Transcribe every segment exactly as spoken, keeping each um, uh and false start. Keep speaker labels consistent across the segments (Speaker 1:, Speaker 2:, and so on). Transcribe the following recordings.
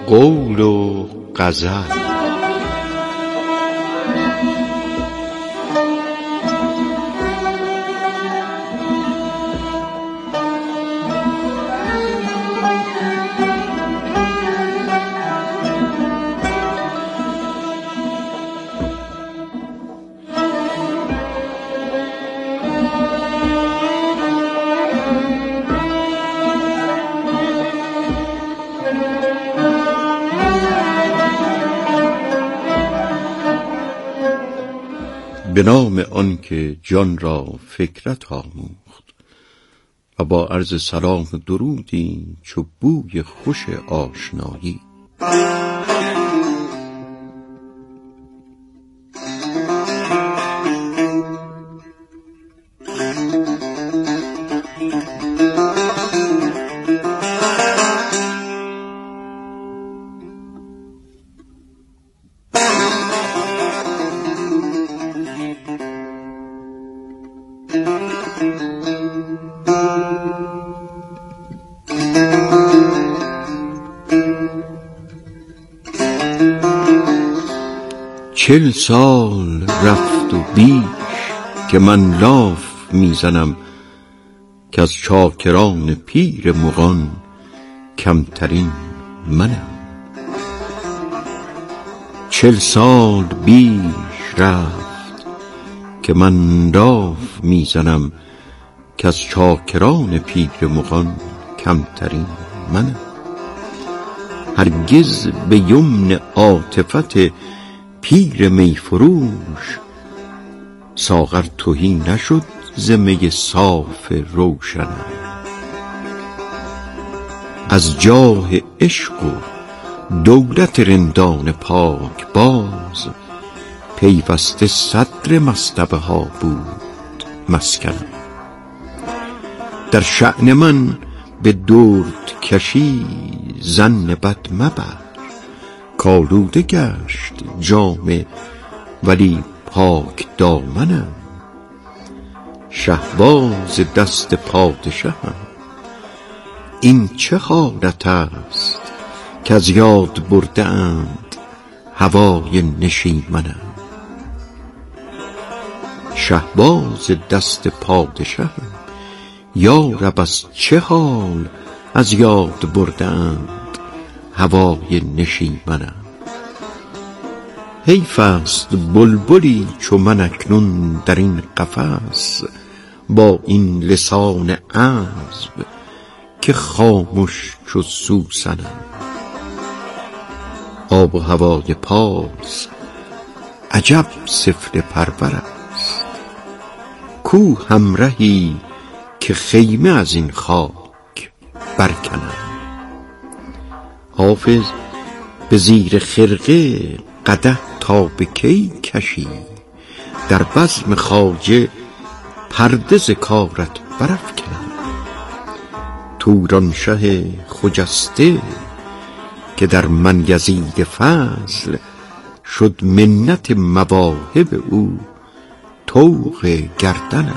Speaker 1: قول و غزل. به نام آن که جان را فکرت آموخت و با عرض سلام و درودی چو بوی خوش آشنایی. چل سال رفت و بیش که من لاف میزنم که از چاکران پیر مغان کمترین منم. چل سال بیش رفت که من لاف میزنم که از چاکران پیر مغان کمترین منم. هرگز به یمن عاطفت پیر میفروش ساغر تهی نشد ز می صاف روشنم. از جاه عشق و دولت رندان پاک باز پیوسته صدر مصطبه ها بود مسکنم. در شأن من به درد کشی ظن بد مبر، کالوده گشت جامه ولی پاک دامنم. شهباز دست پادشهم این چه حالت است که از یاد برده اند هوای نشیمنم. شهباز دست پادشهم یا رب از چه حال از یاد برده اند هوای نشیمنم. حیف است بلبلی چو من اکنون در این قفس با این لسان عذب که خاموش چو سوسنم. آب و هوای پارس عجب سفله پرور است، کو همرهی که خیمه از این خاک برکنم. حافظ به زیر خرقه قدح تا به کی کشی، در بزم خواجه پرده ز کارت برافکنم. تورانشه خجسته که در من یزید فضل شد منت مواهب او طوق گردنم.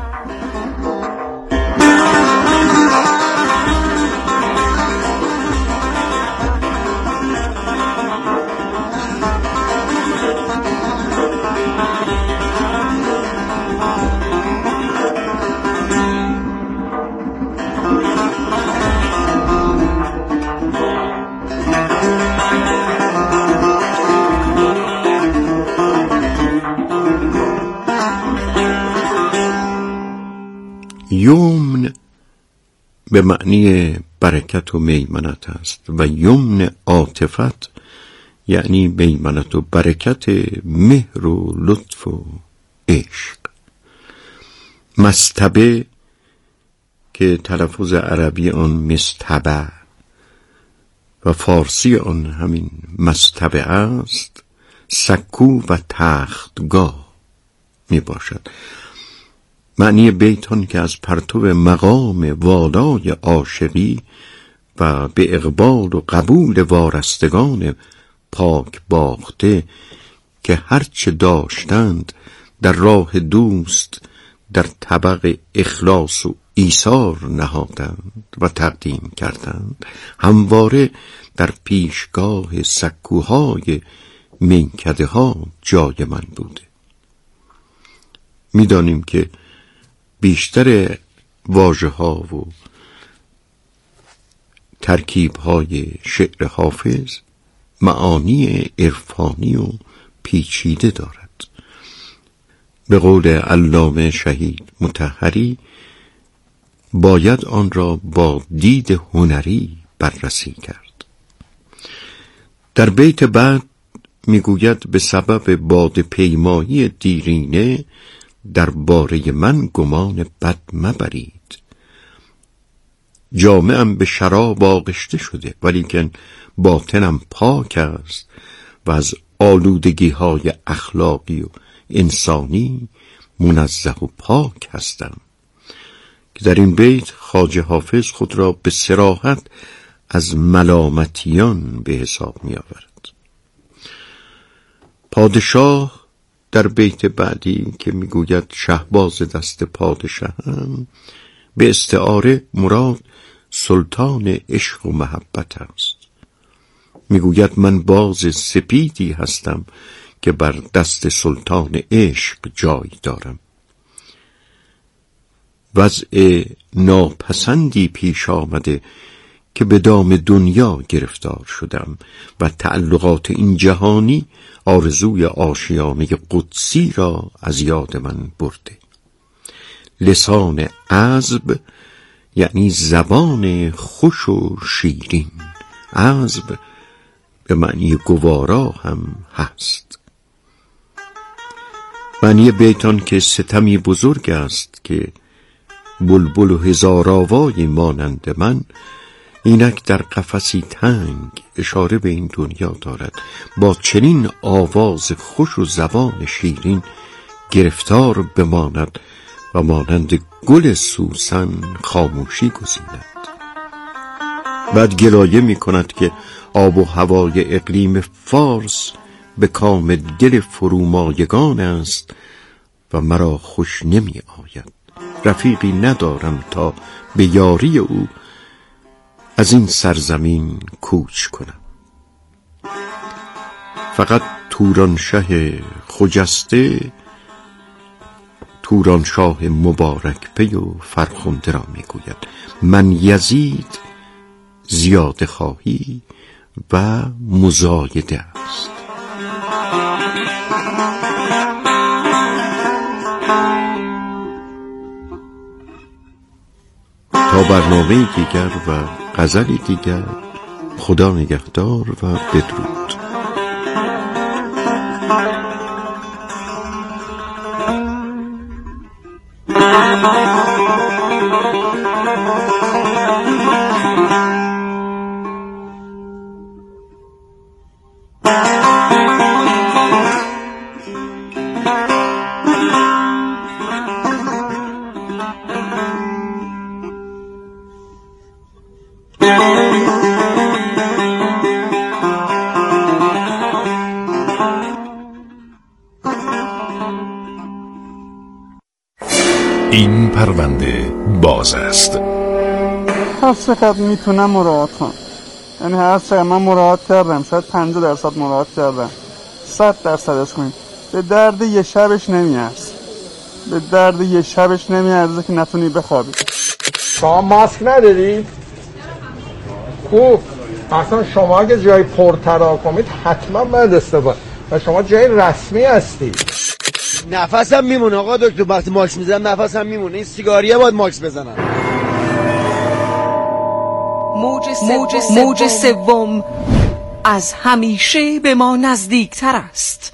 Speaker 1: یمن به معنی برکت و میمنت است و یمن عاطفت یعنی میمنت و برکت مهر و لطف و عشق. مصطبه که تلفظ عربی آن مستبع و فارسی آن همین مصطبه است، سکو و تختگاه می باشد. معنی بیتان که از پرتو مقام والای عاشقی و به اقبال و قبول وارستگان پاک باخته که هرچه داشتند در راه دوست در طبق اخلاص و ایثار نهادند و تقدیم کردند، همواره در پیشگاه سکوهای میکده ها جای من بوده. میدانیم که بیشتر واژه ها و ترکیب های شعر حافظ معانی عرفانی و پیچیده دارد. به قول علامه شهید مطهری باید آن را با دید هنری بررسی کرد. در بیت بعد میگوید به سبب باد پیمایی دیرینه در باره من گمان بد مبرید. جامعم به شراب آغشته شده ولیکن باطنم پاک است و از آلودگی های اخلاقی و انسانی منزه و پاک هستم. که در این بیت خواجه حافظ خود را به صراحت از ملامتیان به حساب می آورد. پادشاه در بیت بعدی که می گوید شهباز دست پادشاهم، به استعاره مراد سلطان عشق و محبت است. میگوید من باز سپیدی هستم که بر دست سلطان عشق جای دارم. وضع ناپسندی پیش آمده که به دام دنیا گرفتار شدم و تعلقات این جهانی آرزوی آشیانه قدسی را از یاد من برده. لسان عذب یعنی زبان خوش و شیرین. عذب به معنی گوارا هم هست. معنی بیتان که ستمی بزرگ است که بلبل و هزار آوای مانند من اینک در قفسی تنگ اشاره به این دنیا دارد. با چنین آواز خوش و زبان شیرین گرفتار بماند و مانند گل سوسن خاموشی گزیند. بعد گلایه می کند که آب و هوای اقلیم فارس به کام دل فرومایگان است و مرا خوش نمی آید. رفیقی ندارم تا به یاری او از این سرزمین کوچ کنم. فقط تورانشه خجسته تورانشاه مبارک پی و فرخنده را می گوید من یزید زیاده خواهی و مزایده است. تا برنامه دیگر و غزلی دیگر، خدا نگهدار و بدرود.
Speaker 2: این پرونده باز است.
Speaker 3: هر چقدر میتونم مراعات کنم، یعنی هر چقدر من مراعات کردم، شاید پنجاه درصد مراعات کردم، صد درصدش کنیم، به درد یه شبش نمیارز، به درد یه شبش نمیارزه که نتونی بخوابی.
Speaker 4: شما ماسک نداری؟ خوب، اصلا شما اگه جای پر تراکمید حتما باید استفاده و شما جای رسمی هستی.
Speaker 5: نفسم میمونه آقا دکتر، وقتی ماکس میزنم نفسم میمونه. این سیگاریه باید ماکس بزنم.
Speaker 6: موج سوم از همیشه به ما نزدیکتر است.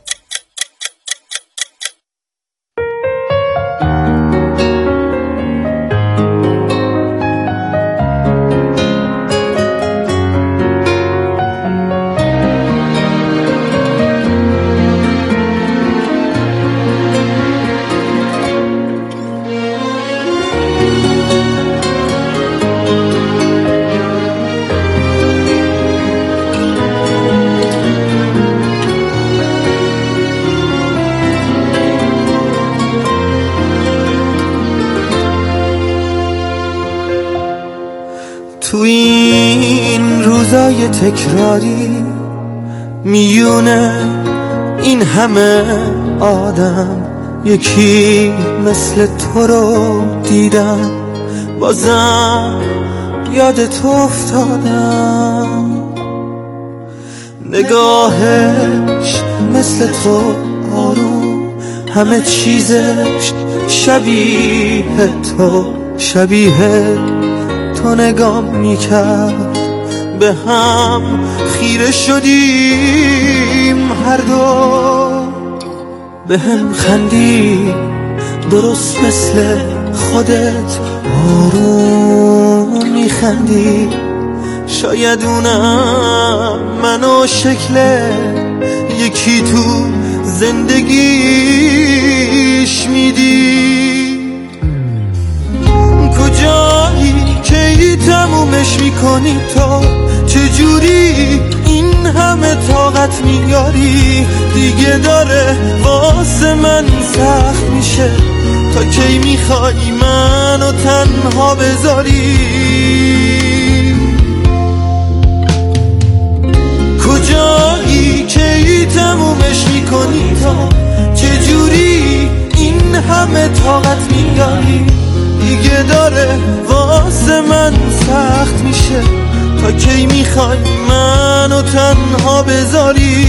Speaker 7: تو این روزای تکراری میونه این همه آدم یکی مثل تو رو دیدم، بازم یاد تو افتادم. نگاهش مثل تو آروم، همه چیزش شبیه تو، شبیه تو نگاه میکرد. به هم خیره شدیم هر دو، به هم خندی درست مثل خودت آروم میخندی. شاید اونم منو شکل یکی تو زندگیش میدی. کجایی که ای تمومش میکنی تو؟ چجوری این همه طاقت میاری؟ دیگه داره واسه من سخت میشه، تا کی میخوای منو تنها بذاری؟ کجایی که ای تمومش میکنی تو؟ چجوری این همه طاقت میاری؟ دیگه داره واسه من سخت میشه، تا کی میخوای منو تنها بذاری؟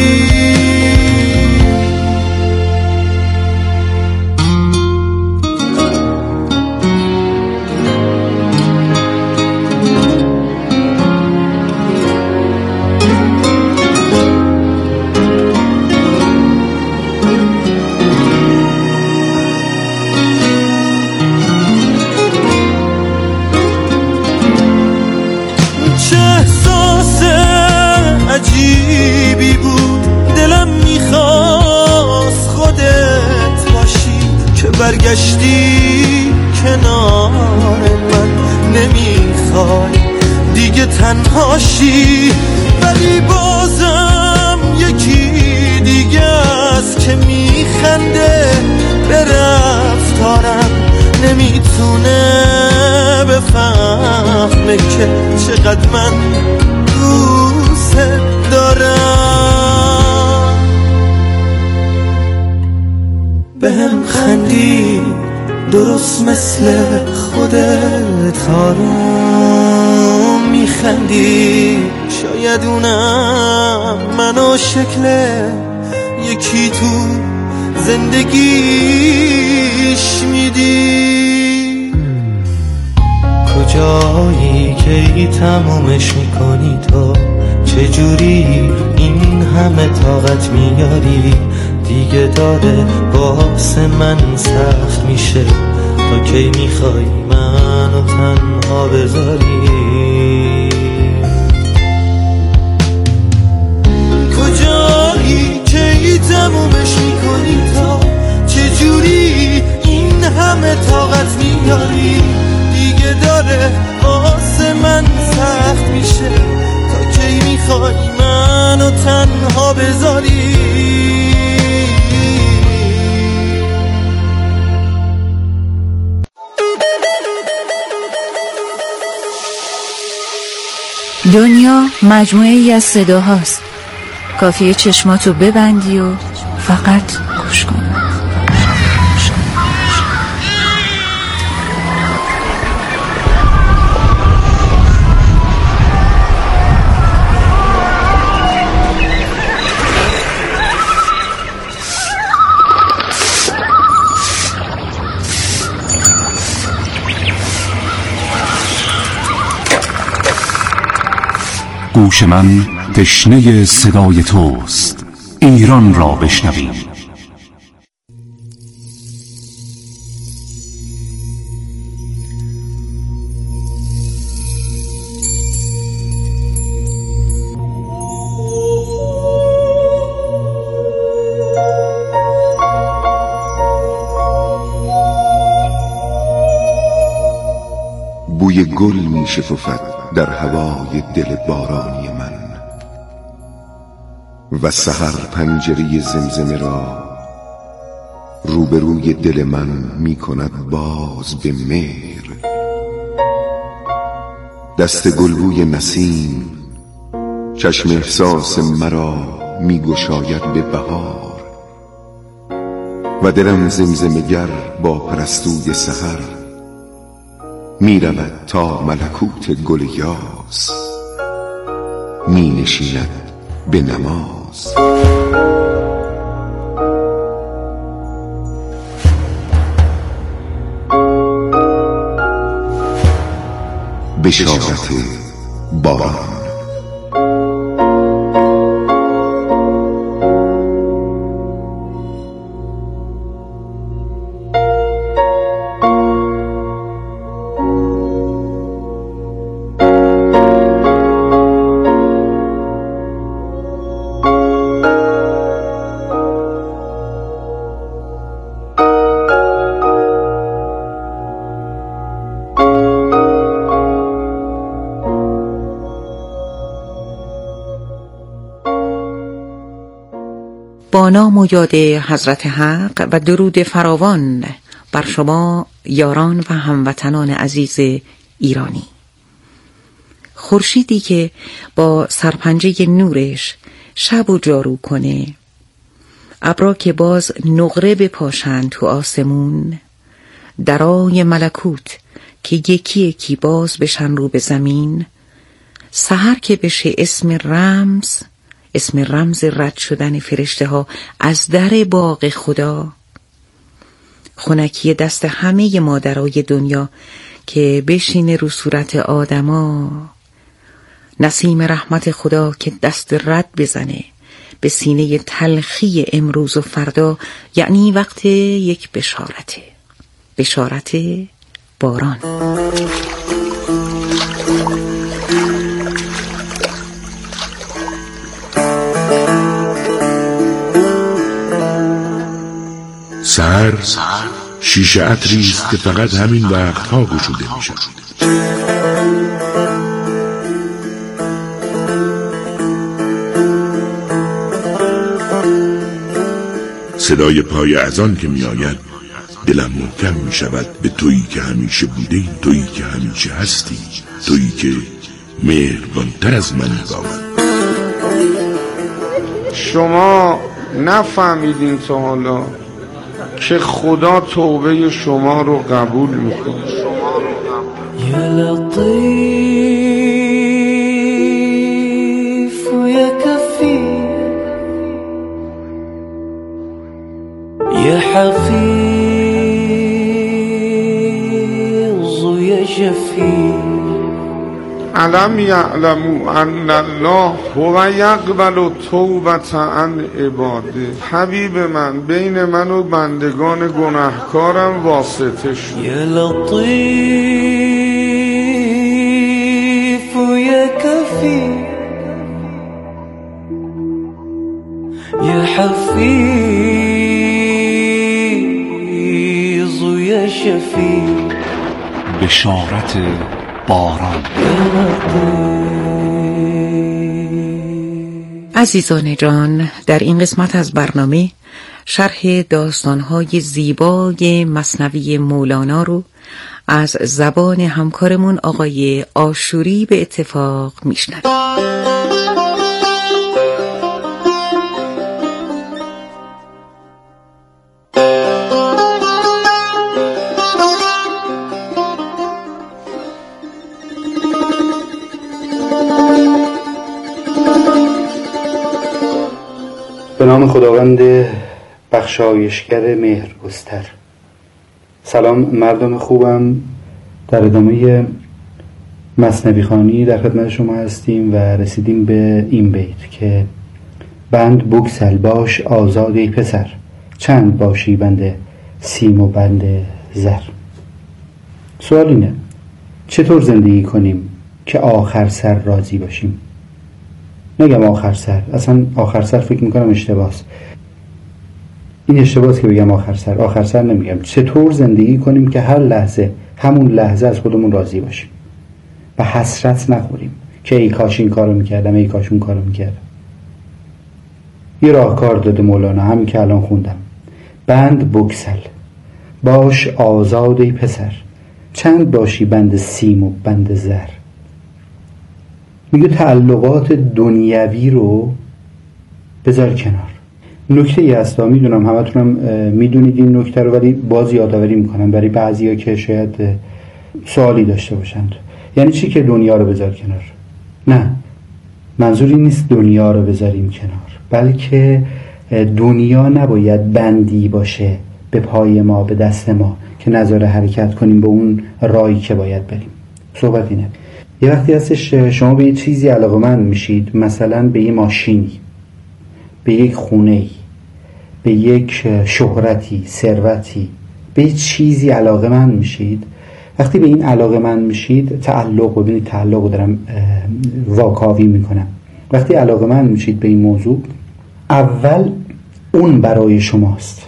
Speaker 7: عجیبی بود، دلم میخواست خودت باشی، که برگشتی کنار من. نمیخوای دیگه تنهاشی، ولی بازم یکی دیگه است که میخنده به رفتارم. نمیتونه بفهمه که چقدر من دوست دارم. به هم خندی درست مثل خودت آروم میخندی. شاید اونم منو شکل یکی تو زندگیش میدی. کجایی که ای تمومش میکنی تو؟ چجوری این همه طاقت میاری؟ دیگه داره واسه من سخت میشه، تا کی میخوای منو تنها بذاری؟ کجایی که ای تمومش میکنی تو؟ چجوری این همه طاقت میاری؟ دیگه داره واسه من سخت میشه، تا کی میخوای منو تنها بذاری؟
Speaker 8: دنیا مجموعه ای از صداهاست، کافیه چشماتو ببندی و فقط گوش کن.
Speaker 2: گوش من تشنه صدای توست، ایران را بشنویم.
Speaker 9: بوی گل می شکفد در هوای دل بارانی من، و سحر پنجره زمزمه را روبروی دل من می کند باز به مهر. دست گلبوی نسیم چشم احساس مرا می گشاید به بهار و دلم زمزمه‌گر با پرستوی سحر می رود تا ملکوت گل یاس می نشیند به نماز. بشارت باران.
Speaker 6: با نام و یاد حضرت حق و درود فراوان بر شما یاران و هموطنان عزیز ایرانی. خورشیدی که با سرپنجه نورش شب و جارو کنه، ابرا که باز نقره بپاشن تو آسمون، درای ملکوت که یکی یکی باز بشن رو به زمین، سحر که بشه اسم رمز اسم رمز رد شدن فرشته ها از در باغ خدا، خنکی دست همه مادرای دنیا که بشینه رو صورت آدما، نسیم رحمت خدا که دست رد بزنه به سینه تلخی امروز و فردا، یعنی وقت یک بشارته، بشارت باران.
Speaker 10: سحر شیشه عطری است که فقط همین وقتها گشوده میشه. صدای پای اذان که میآید دلم محکم میشود به تویی که همیشه بودی، تویی که همیشه هستی، تویی که مهربانتر از منی باید.
Speaker 3: شما نفهمیدین تا حالا که خدا توبه شما رو قبول میکنه.
Speaker 7: یا لطیف و یا کفی یا حفیظ و یا شفیع.
Speaker 3: علم یعلمو ان الله هو یقبل توبة عن عباده. حبیب من بین من و بندگان گناهکارم واسطه شد.
Speaker 7: یا لطیف و یا کفی یا حفیظ و یا شفیع.
Speaker 2: بشارت باران.
Speaker 6: عزیزان جان، در این قسمت از برنامه شرح داستان‌های زیبای مثنوی مولانا رو از زبان همکارمون آقای آشوری به اتفاق میشنویم.
Speaker 11: به نام خداوند بخشایشگر مهرگستر. سلام مردم خوبم، در ادامه مثنوی خوانی در خدمت شما هستیم و رسیدیم به این بیت که بند بگسل باش آزاد ای پسر، چند باشی بند سیم و بند زر. سوال اینه چطور زندگی کنیم که آخر سر راضی باشیم؟ نگم آخر سر، اصلا آخر سر فکر میکنم اشتباهست. این اشتباهست که بگم آخر سر. آخر سر نمیگم. چطور زندگی کنیم که هر لحظه همون لحظه از خودمون راضی باشیم و حسرت نخوریم که ای کاش این کارو میکردم، ای کاش اون کارو میکردم. یه راهکار داده مولانا، همین که الان خوندم. بند بگسل باش آزاد ای پسر، چند باشی بند سیم و بند زر. میگه تعلقات دنیوی رو بذار کنار. نکته ای هست، میدونم همتونم میدونید این نکته رو، ولی باز یادآوری میکنم برای بعضیا که شاید سوالی داشته باشند. یعنی چی که دنیا رو بذار کنار؟ نه، منظور این نیست دنیا رو بذاریم کنار، بلکه دنیا نباید بندی باشه به پای ما، به دست ما که نذاره حرکت کنیم به اون راهی که باید بریم. صحبت اینه. یه وقتی هستش شما به یه چیزی علاقه‌مند میشید، مثلا به یه ماشینی، به یک خونه‌ای، به یک شهرتی، ثروتی، به یه چیزی علاقه‌مند میشید. وقتی به این علاقه‌مند میشید، تعلق، ببینید تعلق رو دارم واکاوی میکنم. وقتی علاقه‌مند میشید به این موضوع، اول اون برای شماست،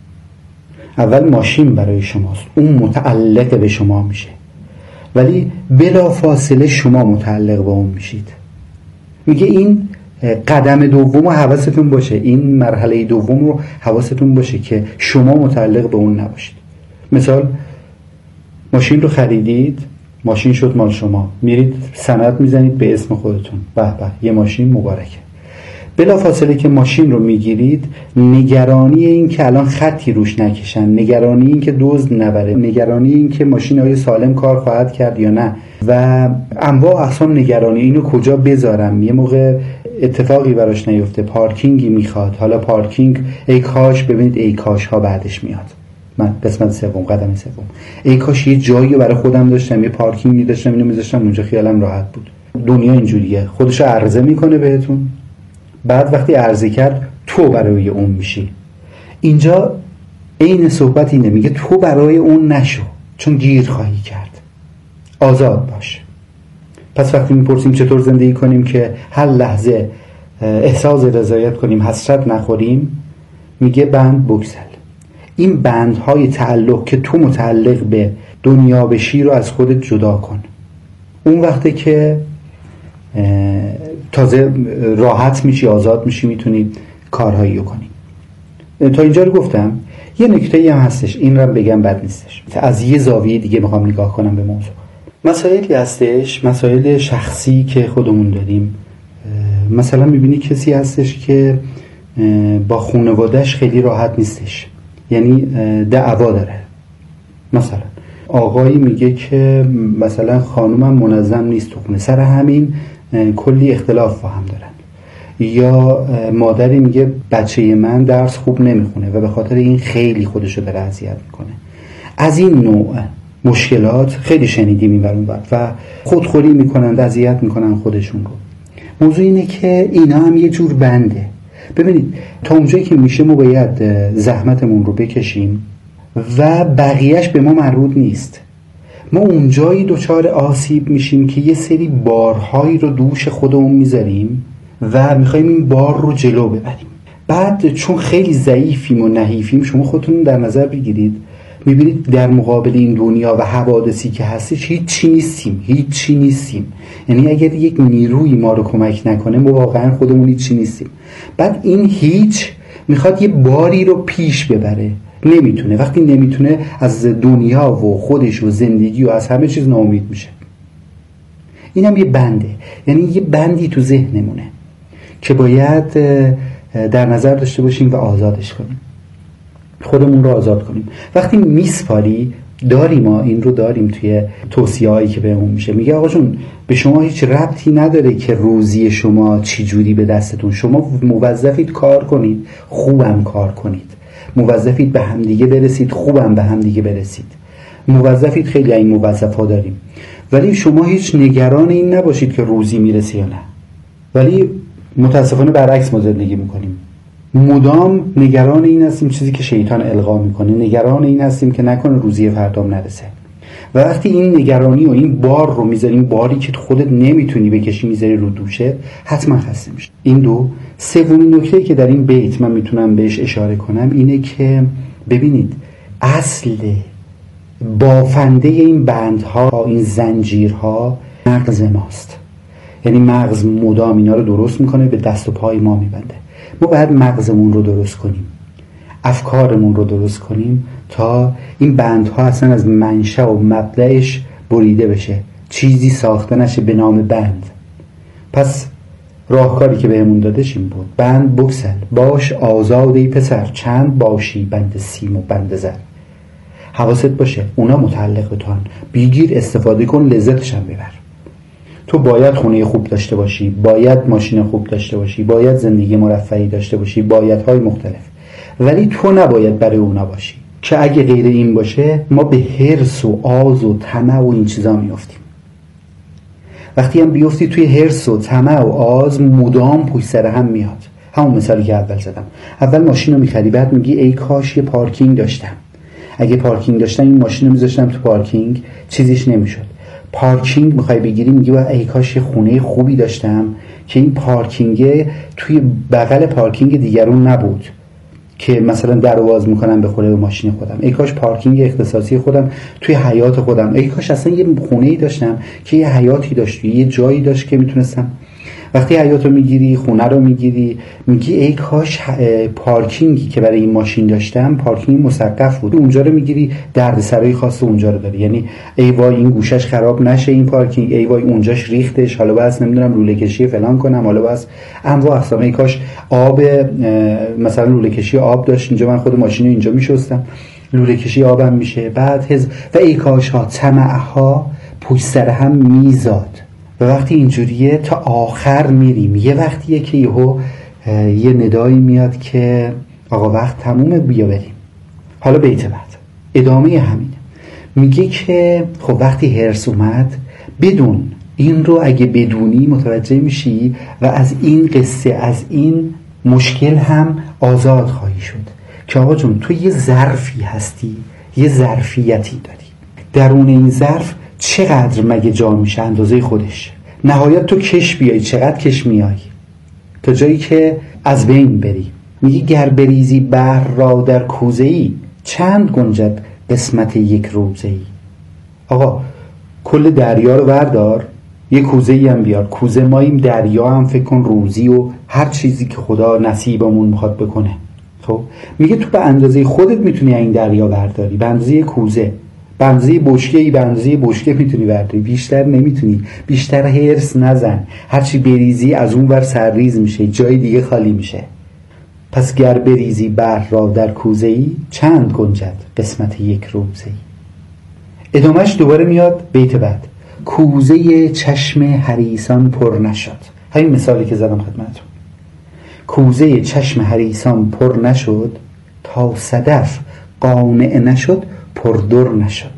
Speaker 11: اول ماشین برای شماست، اون متعلق به شما میشه، ولی بلا فاصله شما متعلق به اون میشید. میگه این قدم دوم رو حواستون باشه، این مرحله دوم رو حواستون باشه که شما متعلق به اون نباشید. مثال، ماشین رو خریدید، ماشین شد مال شما، میرید سند میزنید به اسم خودتون، به به یه ماشین مبارکه. بلا فاصله که ماشین رو میگیرید، نگرانی این که الان خطی روش نکشن، نگرانی این که دزد نبره، نگرانی این که ماشین های سالم کار خواهد کرد یا نه، و انواع اقسام نگرانی، اینو کجا بذارم، یه موقع اتفاقی براش نیفته، پارکینگی میخواد، حالا پارکینگ ای کاش، ببینید ای کاش ها بعدش میاد. من قسمت سوم، قدم سوم، ای کاش یه جایی برای خودم داشتم، یه پارکینگی داشتم، اینو میذاشتم اونجا، خیالم راحت بود. دنیا اینجوریه، خودشو عرضه میکنه بهتون، بعد وقتی عرضه کرد تو برای اون میشی. اینجا عین صحبت اینه، میگه تو برای اون نشو، چون گیر خواهی کرد، آزاد باش. پس وقتی میپرسیم چطور زندگی کنیم که هر لحظه احساس رضایت کنیم، حسرت نخوریم، میگه بند بگسل. این بندهای تعلق که تو متعلق به دنیا بشی رو از خودت جدا کن. اون وقتی که تازه راحت میشی، آزاد میشی، میتونی کارهایی رو کنی. تا اینجا رو گفتم. یه نکته‌ای هم هستش، این رو بگم بد نیستش، از یه زاویه دیگه میخوام نگاه کنم به موضوع. مسائلی هستش، مسائل شخصی که خودمون داریم. مثلا میبینی کسی هستش که با خانواده‌اش خیلی راحت نیستش، یعنی دعوا داره. مثلا آقایی میگه که مثلا خانومم منظم نیست تو خونه، سر همین کلی اختلاف با هم دارن. یا مادری میگه بچه من درس خوب نمیخونه و به خاطر این خیلی خودشو داره اذیت میکنه. از این نوع مشکلات خیلی شنیدیم این ور اون ور و خودخوری میکنن، اذیت میکنن خودشون رو. موضوع اینه که اینا هم یه جور بنده. ببینید تا اونجایی که میشه ما باید زحمتمون رو بکشیم و بقیهش به ما مربوط نیست. ما اونجایی دچار آسیب میشیم که یه سری بارهایی رو دوش خودمون میذاریم و میخوایم این بار رو جلو ببریم. بعد چون خیلی ضعیفیم و نحیفیم، شما خودتون در نظر بگیرید، میبینید در مقابل این دنیا و حوادثی که هستش هیچ چی نیستیم، هیچ چی نیستیم. یعنی اگر یک نیروی ما رو کمک نکنه، ما واقعا خودمون هیچ چی نیستیم. بعد این هیچ میخواد یه باری رو پیش ببره، نمیتونه. وقتی نمیتونه از دنیا و خودش و زندگی و از همه چیز ناامید میشه. اینم یه بنده، یعنی یه بندی تو ذهنمونه که باید در نظر داشته باشیم و آزادش کنیم، خودمون رو آزاد کنیم. وقتی میسپاری، داریم ما این رو داریم توی توصیه هایی که بهمون میشه، میگه آقا جون به شما هیچ ربطی نداره که روزی شما چی جوری به دستتون، شما موظفید کار کنید، خوبم کار کنید، موظفید به همدیگه برسید، خوبم به همدیگه برسید، موظفید، خیلی این موظفا داریم، ولی شما هیچ نگران این نباشید که روزی میرسه یا نه. ولی متاسفانه برعکس ما زندگی میکنیم، مدام نگران این هستیم، چیزی که شیطان القا میکنه، نگران این هستیم که نکنه روزی فردام نرسه. و وقتی این نگرانی و این بار رو میذاریم، باری که خودت نمیتونی بکشی میذاری رو دوشه، حتما خسته میشه. این دو. سومین نکته که در این بیت من میتونم بهش اشاره کنم اینه که ببینید اصل بافنده این بندها، این زنجیرها مغز ماست. یعنی مغز مدام اینا رو درست میکنه، به دست و پای ما میبنده. ما باید مغزمون رو درست کنیم، افکارمون رو درست کنیم تا این بندها اصلا از منشأ و مبدأش بریده بشه، چیزی ساخته نشه به نام بند. پس راهکاری که بهمون دادش این بود: بند بگسل باش آزاد ای پسر، چند باشی بند سیم و بند زر. حواست باشه اونا متعلق به تو هن. بگیر استفاده کن، لذتش هم ببر. تو باید خونه خوب داشته باشی، باید ماشین خوب داشته باشی، باید زندگی مرفهی داشته باشی، بایدهای مختلف، ولی تو نباید برای اونا باشی، که اگه غیر این باشه ما به حرص و آز و طمع و این چیزا میافتیم. وقتی هم بیفتی توی حرص و طمع و آز، مدام پشت سر هم میاد. همون مثالی که اول زدم، اول ماشین رو میخری، بعد میگی ای کاش یه پارکینگ داشتم. اگه پارکینگ داشتم این ماشین رو میذاشتم تو پارکینگ، چیزیش نمیشد. پارکینگ میخوای بگیری، میگی ای کاش یه خونه خوبی داشتم که این پارکینگ توی بغل پارکینگ دیگرون نبود که مثلا در واز میکنم بخوره به ماشین خودم. ای کاش پارکینگ اختصاصی خودم توی حیاط خودم. ای کاش اصلا یه خونه‌ای داشتم که یه حیاطی داشت، یه جایی داشت که میتونستم. وقتی حیاط رو میگیری، خونه رو میگیری، میگی ای کاش پارکینگی که برای این ماشین داشتم پارکینگ مسقف بود. اونجا رو میگیری، دردسرای خاص اونجا رو داری. یعنی ای وای این گوشش خراب نشه این پارکینگ، ای وای اونجاش ریختش، حالا بس نمیدونم لوله کشی فلان کنم، حالا بس انواع اقسام. ای کاش آب مثلا لوله کشی آب داشت اینجا، من خود ماشین رو اینجا میشستم، لوله کشی آبم میشه. بعد هز و ای کاش ها، طمع ها پشت سر هم میزاد. و وقتی اینجوریه تا آخر میریم. یه وقتیه که یهو یه ندایی میاد که آقا وقت تمومه، بیا بریم. حالا بیت بعد ادامه همینه، میگه که خب وقتی هرس اومد بدون این رو، اگه بدونی متوجه میشی و از این قصه، از این مشکل هم آزاد خواهی شد که آقا جون تو یه ظرفی هستی، یه ظرفیتی داری، درون این ظرف چقدر مگه جا میشه؟ اندازه خودش. نهایت تو کش بیایی، چقدر کش میایی تا جایی که از بین بری. میگی گر بریزی بحر را در کوزه ای، چند گنجد قسمت یک روزه ای. آقا کل دریا رو بردار، یه کوزه ای هم بیار. کوزه ماییم، دریا هم فکر کن، روزی و هر چیزی که خدا نصیبمون میخواد بکنه. خب میگه تو به اندازه خودت میتونی این دریا برداری، به اندازه کوزه، به اندازه بشکه ای، به اندازه بشکه میتونی برداری، بیشتر نمیتونی. بیشتر هرس نزن، هرچی بریزی از اون ور سرریز میشه، جای دیگه خالی میشه. پس گر بریزی بحر را در کوزه ای، چند گنجد قسمت یک روزه ای. ادامهش دوباره میاد بیت بعد: کوزه چشم حریصان پر نشد. همین مثالی که زدم خدمتتون. کوزه چشم حریصان پر نشد، تا صدف قانع نشد پردر نشد.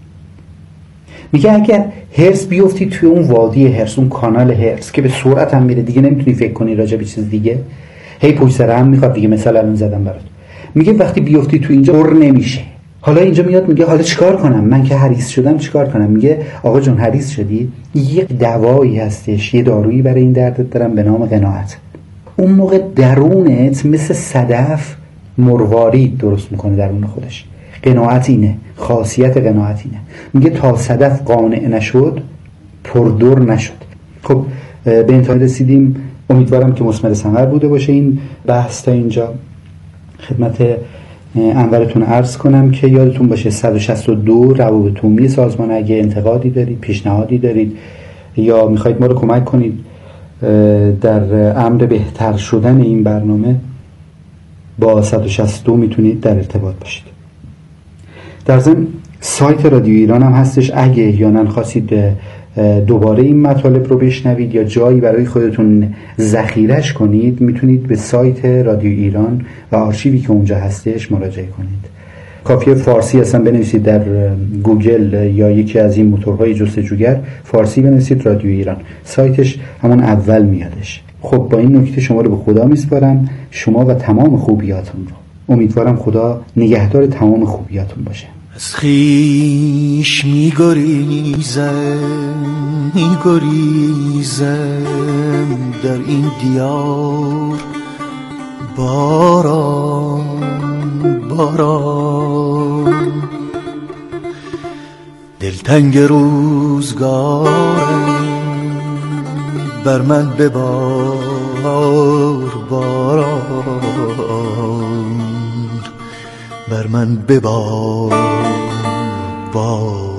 Speaker 11: میگه اگر هرس بیفتی توی اون وادی هرس، اون کانال هرس که به سرعت هم میره، دیگه نمیتونی فکر کنی راجع به چیز دیگه، هی پشت سر هم میخواد دیگه. مثلا الان زدم برات. میگه وقتی بیفتی تو اینجا پر نمیشه. حالا اینجا میاد میگه حالا چیکار کنم؟ من که حریص شدم چیکار کنم؟ میگه آقا جون حریص شدی، یک دوایی هستش، یه دارویی برای این دردت دارم به نام قناعت. اون موقع درونت مثل صدف مروارید درست میکنه درون خودش. قناعت اینه، خاصیت قناعت اینه. میگه تا صدف قانع نشد پردر نشد. خب به انتهای رسیدیم. امیدوارم که مثمر ثمر بوده باشه این بحث تا اینجا. خدمت انورتون عرض کنم که یادتون باشه صد و شصت و دو روابط عمومی سازمان. اگه انتقادی دارید، پیشنهادی دارید یا میخواید ما رو کمک کنید در امر بهتر شدن این برنامه، با صد و شصت و دو میتونید در ارتباط باشید. در ضمن سایت رادیو ایران هم هستش، اگه احیانا خواستید دوباره این مطالب رو بشنوید یا جایی برای خودتون ذخیره‌اش کنید، میتونید به سایت رادیو ایران و آرشیوی که اونجا هستش مراجعه کنید. کافیه فارسی اصلا بنویسید در گوگل یا یکی از این موتورهای جستجوگر، فارسی بنویسید رادیو ایران، سایتش همون اول میادش. خب با این نکته شما رو به خدا میسپارم، شما و تمام خوبیاتون رو. امیدوارم خدا نگهدار تمام خوبیاتون باشه.
Speaker 7: از خیش میگریزم میگریزم در این دیار، باران باران دلتنگ روزگارم، بر من ببار باران، بر من ببار باران.